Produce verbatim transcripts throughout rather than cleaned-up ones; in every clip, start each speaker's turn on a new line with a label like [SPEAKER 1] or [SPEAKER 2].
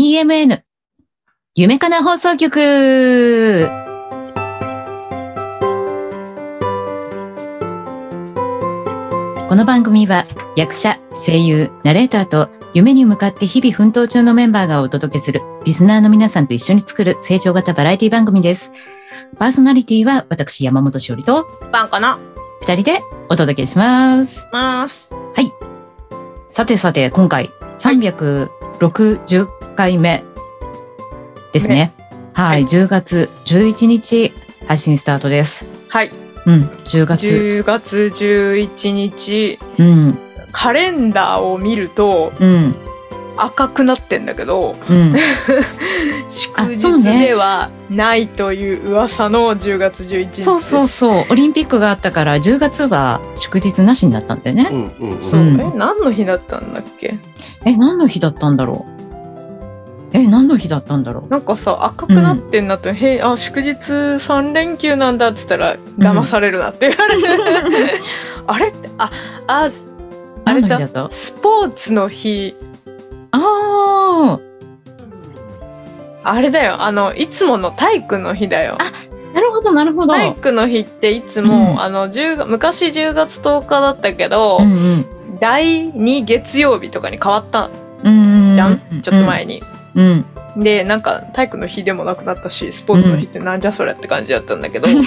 [SPEAKER 1] イーエムエヌ 夢かな放送局。この番組は役者、声優、ナレーターと夢に向かって日々奮闘中のメンバーがお届けするリスナーの皆さんと一緒に作る成長型バラエティ番組です。パーソナリティは私山本しおりと
[SPEAKER 2] バンかな
[SPEAKER 1] 二人でお届けします。
[SPEAKER 2] ます
[SPEAKER 1] はい。さてさて今回さんびゃくろくじゅっかいめですね。はい、はい、じゅうがつじゅういちにち配信スタートです。
[SPEAKER 2] はい。
[SPEAKER 1] うん、じゅうがつ
[SPEAKER 2] じゅうがつじゅういちにち、
[SPEAKER 1] うん、
[SPEAKER 2] カレンダーを見ると、うん、赤くなってんだけど、うん、祝日ではないという噂のじゅうがつじゅういちにちです。
[SPEAKER 1] そうそうそう、オリンピックがあったからじゅうがつは祝日なしになったんだよね。
[SPEAKER 2] うんうんうん、そう、え、何の日だったんだっけ？
[SPEAKER 1] え、何の日だったんだろう。え、何の日だったんだろう。
[SPEAKER 2] なんかさ、赤くなってんなって、うん、へあ、祝日さんれんきゅうなんだっつったら、騙されるなって言われて、うん、あれって、あ、あ、あれだ、だスポーツの日。
[SPEAKER 1] ああ。
[SPEAKER 2] あれだよ、あの、いつもの体育の日だよ。
[SPEAKER 1] あ、なるほど、なるほど。
[SPEAKER 2] 体育の日っていつも、うん、あの、じゅう昔じゅうがつとおかだったけど、うんうん、だいに月曜日とかに変わったじゃん、うん、ちょっと前に。うん、でなんか体育の日でもなくなったしスポーツの日ってなんじゃそれって感じだったんだけど、うん、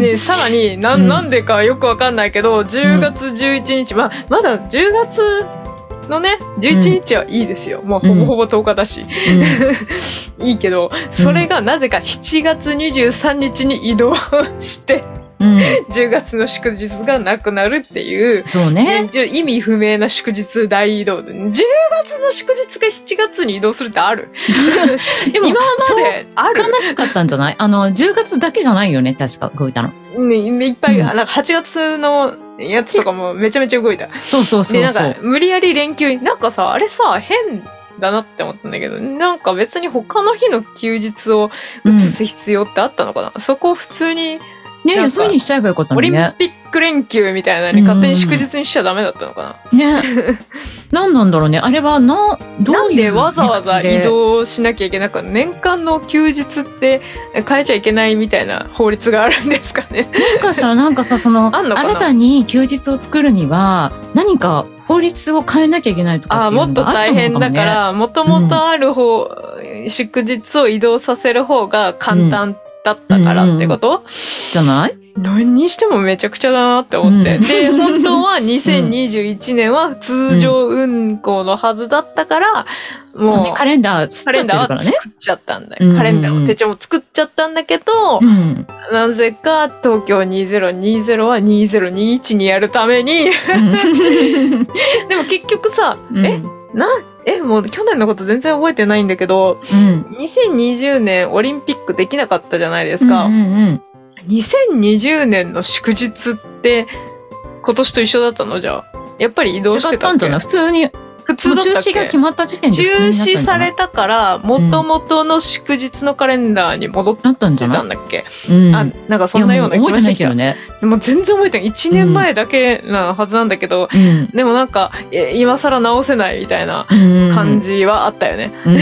[SPEAKER 2] でさらに な, なんでかよくわかんないけどじゅうがつじゅういちにち、まあ、まだじゅうがつのねじゅういちにちはいいですよ、もうほぼほぼとおかだし、うん、いいけどそれがなぜかしちがつにじゅうさんにちに移動してうん、じゅうがつの祝日がなくなるっていう、
[SPEAKER 1] そうね、
[SPEAKER 2] 意味不明な祝日大移動で、じゅうがつの祝日がしちがつに移動するってある？
[SPEAKER 1] でも
[SPEAKER 2] 今まである？
[SPEAKER 1] しょうがなかったんじゃない？あのじゅうがつだけじゃないよね、確か動いたの。
[SPEAKER 2] ね、いっぱい、うん、なんかはちがつのやつとかもめちゃめちゃ動いた。
[SPEAKER 1] そうそうそうそう。
[SPEAKER 2] でなんか無理やり連休、なんかさあれさ変だなって思ったんだけど、なんか別に他の日の休日を移す必要ってあったのかな？うん、そこを普通に
[SPEAKER 1] ね、休みにしちゃえばよかったのね。
[SPEAKER 2] オリンピック連休みたいなのに勝手に祝日にしちゃダメだったのか
[SPEAKER 1] な。ね。何なんだろうね。あれはな、どういう
[SPEAKER 2] なんでわざわざ移動しなきゃいけなくて、年間の休日って変えちゃいけないみたいな法律があるんですかね。
[SPEAKER 1] もしかしたらなんかさ、その新たに休日を作るには何か法律を変えなきゃいけないとかっていうのがあったのかもね。
[SPEAKER 2] あ、もっと大変だから、もともとある方、うん、祝日を移動させる方が簡単、うんだったからってこと、うんうん、
[SPEAKER 1] じゃない？
[SPEAKER 2] 何にしてもめちゃくちゃだなって思って、うん、で本当はにせんにじゅういちねんは通常運行のはずだったから、うん、もう、ね、
[SPEAKER 1] カレンダー作っちゃってるからね、
[SPEAKER 2] カレンダーは作っちゃったんだよ、うん、カレンダーも手帳も作っちゃったんだけど、うん、なぜか東京にせんにじゅうはにせんにじゅういちにやるために、うん、でも結局さ、うん、えなえ、もう去年のこと全然覚えてないんだけど、うん、にせんにじゅうねんオリンピックできなかったじゃないですか。うんうんうん、にせんにじゅうねんの祝日って今年と一緒だったの？じゃあやっぱり移動してたっけ？違ったんじゃない？
[SPEAKER 1] 普通に普通だったっけ？中止が決まった時点で
[SPEAKER 2] 中止されたから元々の祝日のカレンダーに戻ってたんだっけ？うん、あ、なんかそんなような気がしてきた。
[SPEAKER 1] ね、
[SPEAKER 2] でも全然覚えてない。いちねんまえだけなはずなんだけど、うん、でもなんか今更直せないみたいな感じはあったよね。
[SPEAKER 1] うんうん、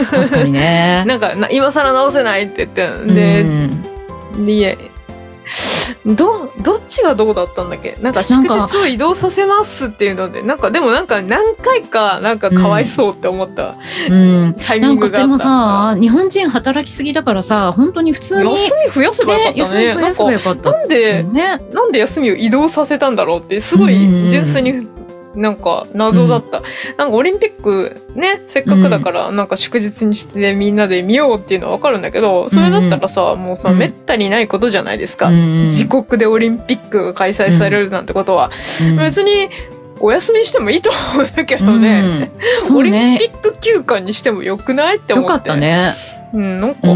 [SPEAKER 1] 確かにね。
[SPEAKER 2] なんか今更直せないって言ってで、うん、でどどっちがどうだったんだっけ？なんか祝日を移動させますっていうのでなんかでもなんか何回かなんかかわいそうって思った、うん、タイミングがあった。なんか
[SPEAKER 1] でもさ、日本人働きすぎだからさ、本当に普通に
[SPEAKER 2] 休み増やせばよかったね。
[SPEAKER 1] ね、休み増やせばよかった。
[SPEAKER 2] なんで、ね、なんで休みを移動させたんだろうってすごい純粋になんか謎だった、うん、なんかオリンピックねせっかくだからなんか祝日にしてみんなで見ようっていうのは分かるんだけど、それだったらさもうさ、うん、めったにないことじゃないですか、うん、自国でオリンピックが開催されるなんてことは、うん、別にお休みしてもいいと思うんだけどね、うん、オリンピック休暇にしてもよくないって思って。
[SPEAKER 1] よかったね。
[SPEAKER 2] うん、なんか、うん、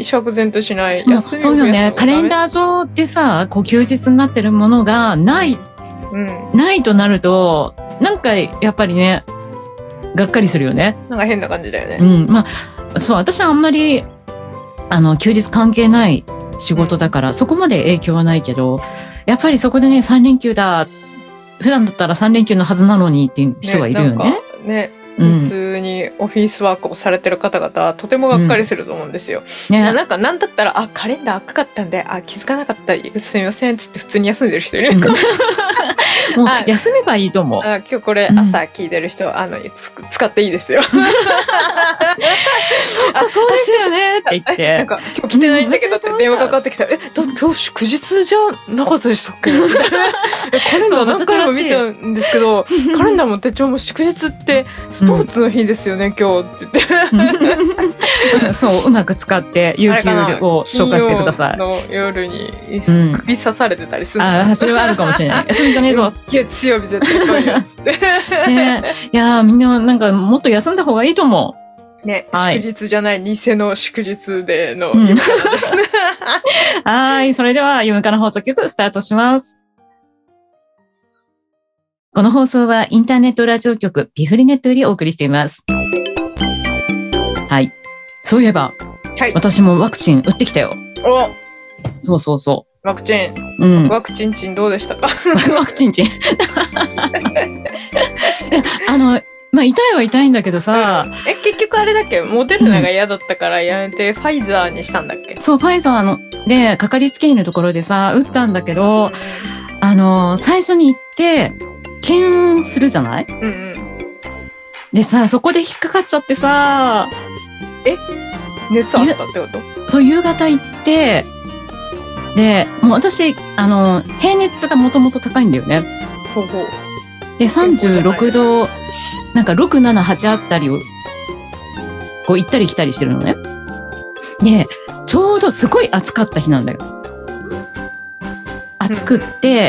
[SPEAKER 2] 釈然としない。休み
[SPEAKER 1] そうよね。カレンダー上でさこう休日になってるものがないうん、ないとなるとなんかやっぱりねがっかりするよね。
[SPEAKER 2] なんか変な感じだよね。
[SPEAKER 1] うん、まあそう私はあんまりあの休日関係ない仕事だから、うん、そこまで影響はないけどやっぱりそこでねさんれんきゅうだ普段だったらさんれんきゅうのはずなのにっていう人がいるよね。
[SPEAKER 2] ね、 普通にオフィスワークをされてる方々はとてもがっかりすると思うんですよ。うんね、なんかなんだったら、あ、カレンダー赤かったんで、あ、気づかなかった、すみません、つって普通に休んでる人いる。うん、もう
[SPEAKER 1] 休めばいいと思う。
[SPEAKER 2] あ、今日これ朝聞いてる人、うん、あの、使っていいですよ。
[SPEAKER 1] あ、そうですよねって言って。
[SPEAKER 2] なんか、今日来てないんだけどって電話かかってきたら、え、だ今日祝日じゃなかったでしたっけみたいな。カレンダー何回も見たんですけど、カレンダーも手帳も祝日ってスポーツの日ですよね、うん、今日って言って。
[SPEAKER 1] そう、うまく使って有給を消化してください。
[SPEAKER 2] の夜に首刺されてたりする、うん、
[SPEAKER 1] あ、それはあるかもしれない。それじゃねえぞ。
[SPEAKER 2] 月曜日絶対来いよっつって。
[SPEAKER 1] ね、いやみんななんかもっと休んだ方がいいと思う。
[SPEAKER 2] ね、はい、祝日じゃない偽の祝日での夢からですね。
[SPEAKER 1] うん、はい、それでは夢から放送局スタートします。この放送はインターネットラジオ局ピフリネットよりお送りしています。はい。そういえば、はい、私もワクチン打ってきたよ。
[SPEAKER 2] お、
[SPEAKER 1] そうそうそう。
[SPEAKER 2] ワクチン。うん。ワクチンチンどうでしたか？
[SPEAKER 1] ワクチンチン。あの、まあ、痛いは痛いんだけどさ、うん、
[SPEAKER 2] え、結局あれだっけ、モデルナが嫌だったからやめて、うん、ファイザーにしたんだっけ？
[SPEAKER 1] そう、ファイザーの、で、かかりつけ医のところでさ、打ったんだけど、うん、あの、最初に行って、検温するじゃない？うんうん。でさ、そこで引っかかっちゃってさ、
[SPEAKER 2] え？熱あったってこと？
[SPEAKER 1] そう、夕方行って、で、もう私、あの、平熱がもともと高いんだよね。
[SPEAKER 2] ほうほう。
[SPEAKER 1] で、さんじゅうろくど、なんかろく、なな、はちあったりを、こう行ったり来たりしてるのね。で、ちょうどすごい暑かった日なんだよ。暑くって、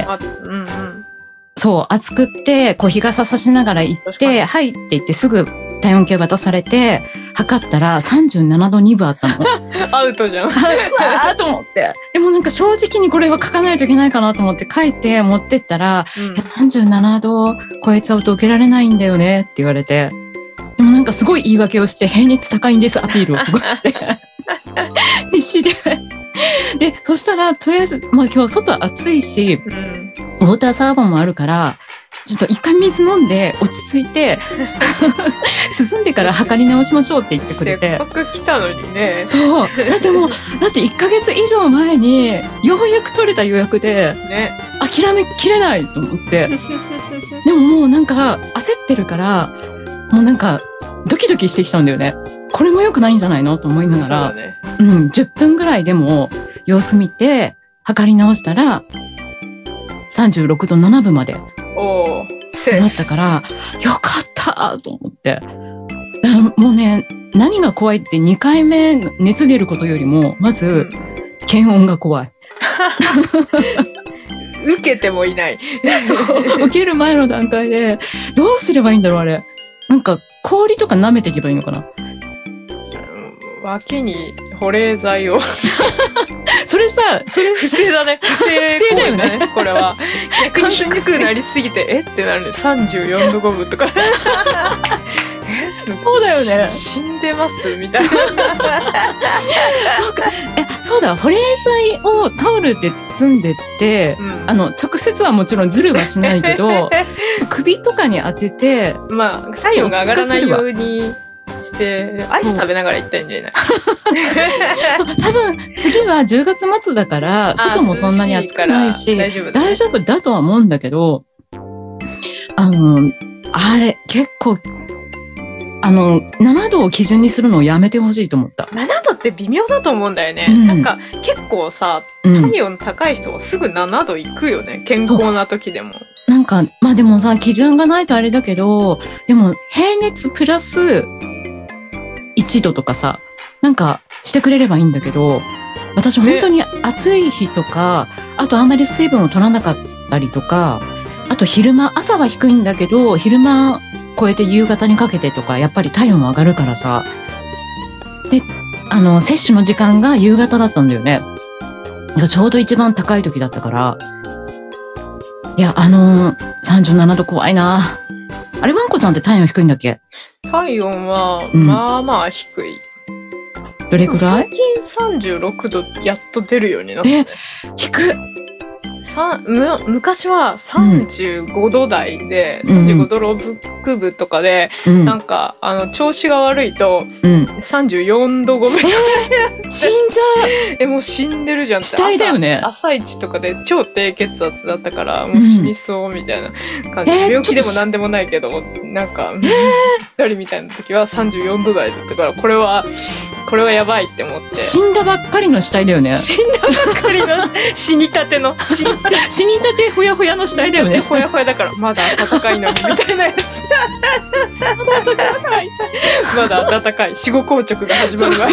[SPEAKER 1] うんうんうん、そう、暑くって、こう日傘さしながら行って、はいって言ってすぐ体温計渡されて、測ったらさんじゅうななどにぶあったの。
[SPEAKER 2] アウトじゃん。わ
[SPEAKER 1] ーと思って。でもなんか正直にこれは書かないといけないかなと思って書いて持ってったら、うん、いやさんじゅうななど超えちゃうと受けられないんだよねって言われて。でもなんかすごい言い訳をして、平熱高いんですアピールをすごいして。必死で。で、そしたら、とりあえず、まあ今日外暑いし、うん、ウォーターサーバーもあるから、ちょっと一回水飲んで落ち着いて、進んでから測り直しましょうって言ってくれて。
[SPEAKER 2] せっかく来たのにね。
[SPEAKER 1] そう。だってもう、だっていっかげつ以上前に、ようやく取れた予約で、ね、諦めきれないと思って。でももうなんか、焦ってるから、もうなんか、ドキドキしてきちゃうんだよね。これも良くないんじゃないのと思いながら、うね、うん、じゅっぷんぐらいでも様子見て、測り直したら、さんじゅうろくどななぶまで下がったから、よかったと思って。もうね、何が怖いってにかいめ熱出ることよりも、まず、検温が怖い。
[SPEAKER 2] 受けてもいない。
[SPEAKER 1] そう、受ける前の段階で、どうすればいいんだろう、あれ。なんか、氷とか舐めていけばいいのかな。
[SPEAKER 2] 脇に保冷剤を。
[SPEAKER 1] それさ、それ
[SPEAKER 2] 不正だね。不正、不正だよね。これは。逆に低くなりすぎて、えってなるね。さんじゅうよんどごぶとか。え、
[SPEAKER 1] そうだよね。
[SPEAKER 2] 死んでますみたいな。
[SPEAKER 1] そうか。え、そうだ。保冷剤をタオルで包んでって、うん、あの、直接はもちろんズルはしないけど、首とかに当てて、
[SPEAKER 2] まあ、体温が上がらないように。して、アイス食べながら行ったんじゃない
[SPEAKER 1] 多分、次はじゅうがつまつだから、外もそんなに暑くないし、大丈夫、ね、大丈夫だとは思うんだけど、あの、あれ、結構、あの、ななどを基準にするのをやめてほしいと思った。
[SPEAKER 2] ななどって微妙だと思うんだよね。うん、なんか、結構さ、体温高い人はすぐななど行くよね。健康な時でも。
[SPEAKER 1] なんか、まあでもさ、基準がないとあれだけど、でも、平熱プラス、いちどとかさ、なんかしてくれればいいんだけど、私本当に暑い日とか、あとあんまり水分を取らなかったりとか、あと昼間、朝は低いんだけど、昼間超えて夕方にかけてとか、やっぱり体温も上がるからさ、で、あの、接種の時間が夕方だったんだよね。ちょうど一番高い時だったから、いや、あのー、さんじゅうななど怖いな。あれ、ワンコちゃんって体温低いんだっけ？
[SPEAKER 2] 体温は、まあまあ低い。
[SPEAKER 1] うん、どれくらい？
[SPEAKER 2] 最近さんじゅうろくどやっと出るようになった、ね。
[SPEAKER 1] え、低っ。
[SPEAKER 2] さむ昔はさんじゅうごど台で、うん、さんじゅうごどろくぶとかで、うん、なんかあの調子が悪いと、うん、さんじゅうよんどごぶとか、
[SPEAKER 1] えー、死んじゃう
[SPEAKER 2] えもう死んでるじゃんって
[SPEAKER 1] 死体だよね。
[SPEAKER 2] 朝一とかで超低血圧だったからもう死にそうみたいな感じ、うん、病気でもなんでもないけどなんか一、えー、人みたいな時はさんじゅうよんど台だったからこれはこれはやばいって思って
[SPEAKER 1] 死んだばっかりの死体だよね。
[SPEAKER 2] 死んだばっかりの死にたての死
[SPEAKER 1] にたてほやほやの死体だよね。
[SPEAKER 2] ほやほやだからまだ暖かいのにみたいなやつ暖かいまだ暖かい死後硬直が始まるわ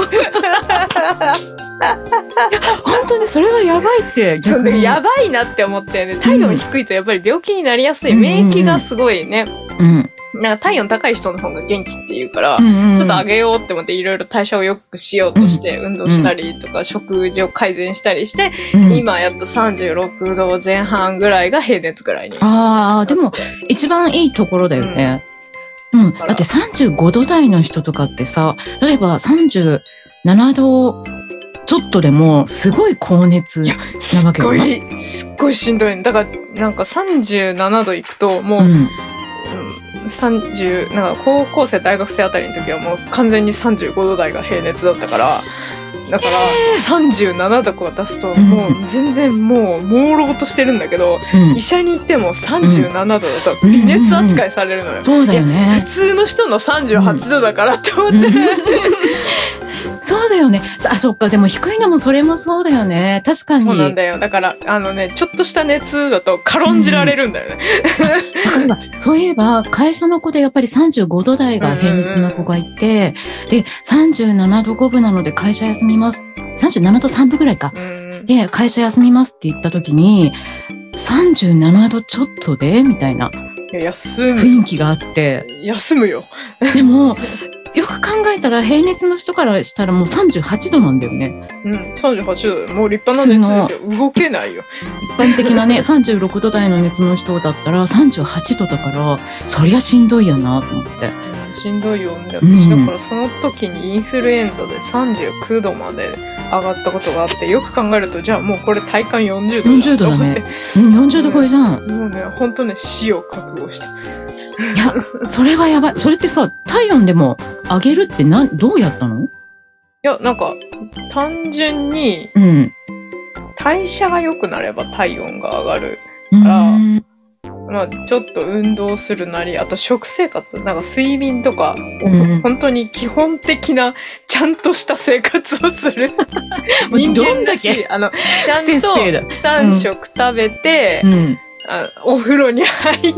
[SPEAKER 1] 本当にそれはやばいって逆に
[SPEAKER 2] やばいなって思ってね。体温低いとやっぱり病気になりやすい、うん、免疫がすごいね、うん、なんか体温高い人の方が元気っていうから、うんうんうん、ちょっと上げようって思っていろいろ代謝を良くしようとして運動したりとか、うん、食事を改善したりして、うん、今やっとさんじゅうろくどぜん半ぐらいが平熱ぐらいに。あ
[SPEAKER 1] あ、でも一番いいところだよね。うんうん、だってさんじゅうごど台の人とかってさ、例えばさんじゅうななどちょっとでもすごい高熱なわけじゃない？
[SPEAKER 2] すっごい、すっごいしんどい。だからなんかさんじゅうななどいくともう、うんさんじゅうなんか高校生大学生あたりの時はもう完全にさんじゅうごど台が平熱だったからだからさんじゅうななど出すともう全然もう朦朧としてるんだけど、うん、医者に行ってもさんじゅうななどだと微熱扱いされるのよ、
[SPEAKER 1] うんうんうん、そうだよね。
[SPEAKER 2] 普通の人のさんじゅうはちどだからって思って、うん、
[SPEAKER 1] そうだよね。あ、そっか。でも低いのもそれもそうだよね。確かに。
[SPEAKER 2] そうなんだよ。だから、あのね、ちょっとした熱だと軽んじられるんだよね。
[SPEAKER 1] うん、そういえば、会社の子でやっぱりさんじゅうごど台が平熱の子がいて、で、さんじゅうななどごぶなので会社休みます。さんじゅうななどさんぶぐらいか。で、会社休みますって言った時に、さんじゅうななどちょっとでみたいな雰囲気があって。
[SPEAKER 2] 休むよ。
[SPEAKER 1] でも、よく考えたら平熱の人からしたらもうさんじゅうはちどなんだよね。
[SPEAKER 2] うん、さんじゅうはちどもう立派な熱ですよ。動けないよ。
[SPEAKER 1] 一般的なね、さんじゅうろくど台の熱の人だったらさんじゅうはちどだから、そりゃしんどいよなと思って。
[SPEAKER 2] しんどいよね。私だからその時にインフルエンザでさんじゅうきゅうどまで上がったことがあって、よく考えると、じゃあもうこれ体感よんじゅうどだ。
[SPEAKER 1] よんじゅうどだね。うん、よんじゅうど超えじゃん。
[SPEAKER 2] もうね、ほんとね、死を覚悟した。
[SPEAKER 1] いや、それはやばい。それってさ、体温でも上げるってなん、どうやったの？い
[SPEAKER 2] や、なんか、単純に、うん、代謝が良くなれば体温が上がるから、まあ、ちょっと運動するなり、あと食生活、なんか睡眠とか、うん、本当に基本的な、ちゃんとした生活をする。人間だし、あの、ちゃんとさん食食べて、うんうん、あお風呂に入って、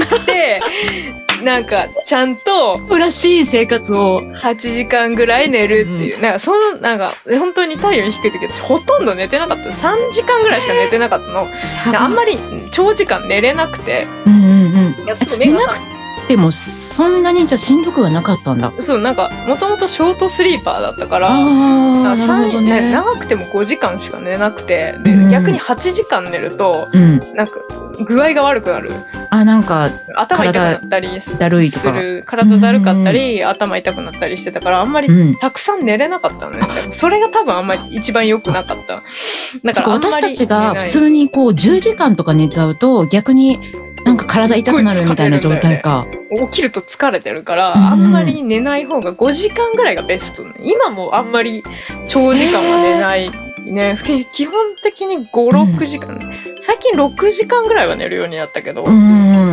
[SPEAKER 2] なんか、ちゃんと、
[SPEAKER 1] らしい生活を。
[SPEAKER 2] はちじかんぐらい寝るっていう。うん、なんか、その、なんか、本当に体温低い時は、ほとんど寝てなかった。さんじかんぐらいしか寝てなかったの。あんまり長時間寝れなくて。うんうんうん。いや、そう、目が
[SPEAKER 1] 寝なくても、そんなにじゃしんどくはなかったんだ。
[SPEAKER 2] そう、なんか、もともとショートスリーパーだったから、
[SPEAKER 1] ああ、なるほどね。
[SPEAKER 2] 長くてもごじかんしか寝なくて、で、うん、逆にはちじかん寝ると、うん、なんか、具合が悪くなる。
[SPEAKER 1] あ、なんか、
[SPEAKER 2] 頭痛くなったりする。
[SPEAKER 1] だるいとか。
[SPEAKER 2] 体だるかったり、うん、頭痛くなったりしてたから、あんまりたくさん寝れなかったのね。うん、それが多分あんまり一番良くなかった。
[SPEAKER 1] だから私たちが普通にこうじゅうじかんとか寝ちゃうと、逆になんか体痛くなるみたいな状態か。
[SPEAKER 2] 起きると疲れてるから、うん、あんまり寝ない方がごじかんぐらいがベストね。今もあんまり長時間は寝ない。ね、基本的にご、ろくじかん、うん、最近ろくじかんぐらいは寝るようになったけど。うん。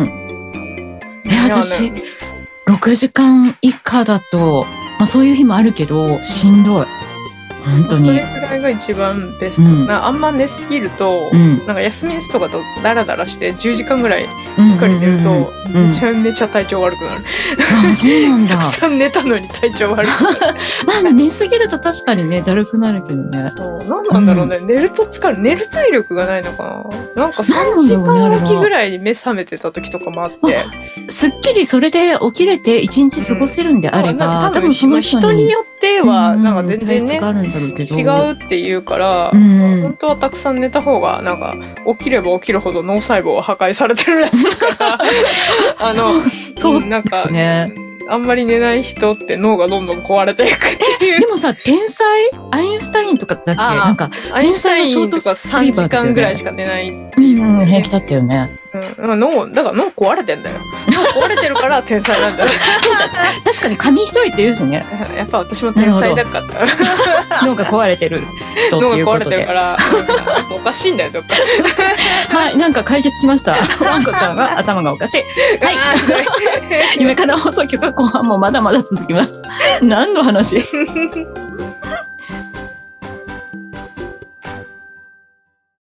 [SPEAKER 1] いや、私、ろくじかん以下だと、まあそういう日もあるけど、しんどい。本当に。
[SPEAKER 2] それくらいが一番ベスト。うん、あんま寝すぎると、うん、なんか休みですとかとダラダラしてじゅうじかんぐらいしっかり寝ると、めちゃめちゃ体調悪くなる。
[SPEAKER 1] あ、そうなんだ。
[SPEAKER 2] たくさん寝たのに体調悪くなる。
[SPEAKER 1] まあ、ね、寝すぎると確かにね、だるくなるけどね。
[SPEAKER 2] 何なんだろうね、うん、寝ると疲れる。寝る体力がないのかな。なんかさんじかんおきぐらいに目覚めてた時とかもあって。
[SPEAKER 1] すっきりそれで起きれて一日過ごせるんであれば、うん、
[SPEAKER 2] 多分その人によっては、なんか全然ね、違うっていうから、うん、本当はたくさん寝た方が、なんか、起きれば起きるほど脳細胞は破壊されてるらしいから、あの、そう、なんか、ね、 あんまり寝ない人って脳がどんどん壊れていくっていう。
[SPEAKER 1] でもさ、天才アインシュタインとかだっけなんか、天才のショートスリーパーだったよね。
[SPEAKER 2] さんじかんぐらいしか寝ないっていう、
[SPEAKER 1] ね。うん、平気だったよね。
[SPEAKER 2] うん、脳、だから脳壊れてんだよ。脳壊れてるから天才なんだよ。
[SPEAKER 1] そうだ。確かに紙一重って言うしね。
[SPEAKER 2] やっぱ私も天才だから。
[SPEAKER 1] 脳が壊れてる人っていうことで。脳が壊れてる
[SPEAKER 2] から、おかしいんだよ、どっか。
[SPEAKER 1] はい、なんか解決しました。ワンコちゃんが頭がおかしい。はい。夢から放送局後半もまだまだ続きます。何の話